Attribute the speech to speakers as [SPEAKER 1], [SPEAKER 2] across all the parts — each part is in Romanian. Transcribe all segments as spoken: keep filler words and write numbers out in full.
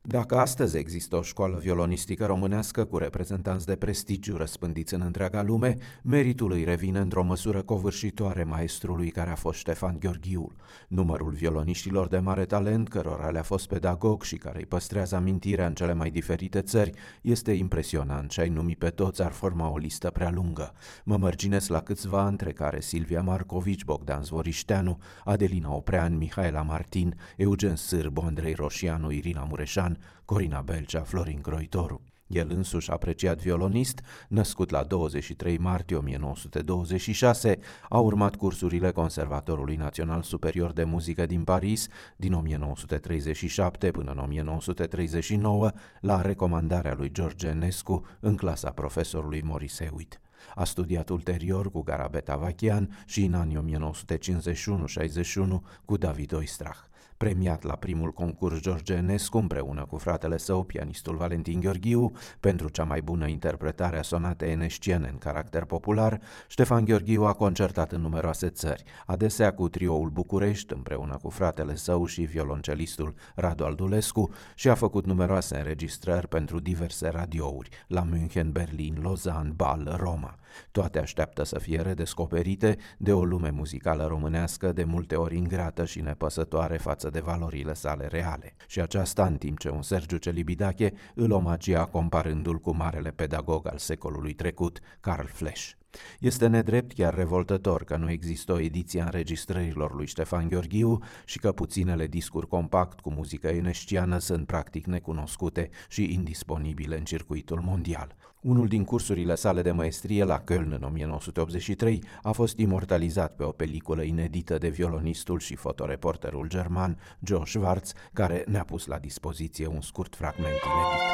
[SPEAKER 1] Dacă astăzi există o școală violonistică românească cu reprezentanți de prestigiu răspândiți în întreaga lume, meritul îi revine într-o măsură covârșitoare maestrului care a fost Ștefan Gheorghiu. Numărul violoniștilor de mare talent, cărora le-a fost pedagog și care îi păstrează amintirea în cele mai diferite țări, este impresionant și ai numi pe toți ar forma o listă prea lungă. Mă mărginesc la câțiva, între care Silvia Marcovici, Bogdan Zvorișteanu, Adelina Oprean, Mihaela Martin, Eugen Sârbu, Andrei Roșianu, Irina Mureșan, Corina Belcea, Florin Croitoru. El însuși, apreciat violonist, născut la douăzeci și trei martie o mie nouă sute douăzeci și șase, a urmat cursurile Conservatorului Național Superior de Muzică din Paris din o mie nouă sute treizeci și șapte până în o mie nouă sute treizeci și nouă, la recomandarea lui George Enescu în clasa profesorului Maurice Hewitt. A studiat ulterior cu Garabet Avachian și în anii o mie nouă sute cincizeci și unu șaizeci și unu cu David Oistrach. Premiat la primul concurs George Enescu împreună cu fratele său, pianistul Valentin Gheorghiu, pentru cea mai bună interpretare a sonatei enesciene în caracter popular, Ștefan Gheorghiu a concertat în numeroase țări, adesea cu trioul București împreună cu fratele său și violoncelistul Radu Aldulescu, și a făcut numeroase înregistrări pentru diverse radiouri la München, Berlin, Lausanne, Bâle, Roma. Toate așteaptă să fie redescoperite de o lume muzicală românească de multe ori ingrată și nepăsătoare față de valorile sale reale. Și aceasta în timp ce un Sergiu Celibidache îl omagia comparându-l cu marele pedagog al secolului trecut, Carl Flesch. Este nedrept, chiar revoltător, că nu există o ediție a înregistrărilor lui Ștefan Gheorghiu și că puținele discuri compact cu muzică enesciană sunt practic necunoscute și indisponibile în circuitul mondial. Unul din cursurile sale de maestrie la Köln în o mie nouă sute optzeci și trei a fost imortalizat pe o peliculă inedită de violonistul și fotoreporterul german Joe Schwarz, care ne-a pus la dispoziție un scurt fragment inedit.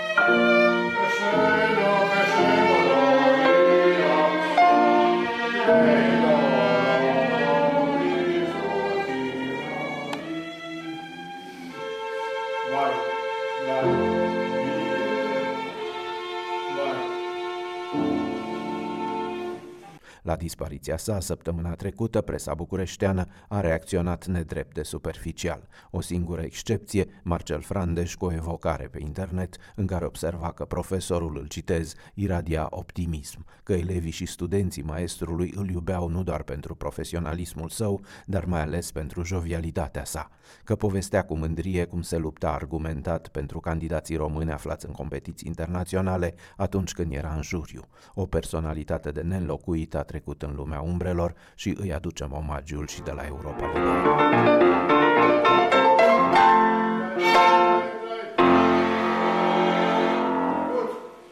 [SPEAKER 1] La dispariția sa, săptămâna trecută, presa bucureșteană a reacționat nedrept de superficial. O singură excepție, Marcel Frandeș, cu o evocare pe internet în care observa că profesorul, îl citez, iradia optimism, că elevii și studenții maestrului îl iubeau nu doar pentru profesionalismul său, dar mai ales pentru jovialitatea sa, că povestea cu mândrie cum se lupta argumentat pentru candidații români aflați în competiții internaționale atunci când era în juriu. O personalitate de neînlocuit a trecut în lumea umbrelor și îi aducem omagiul și de la Europa Liberă.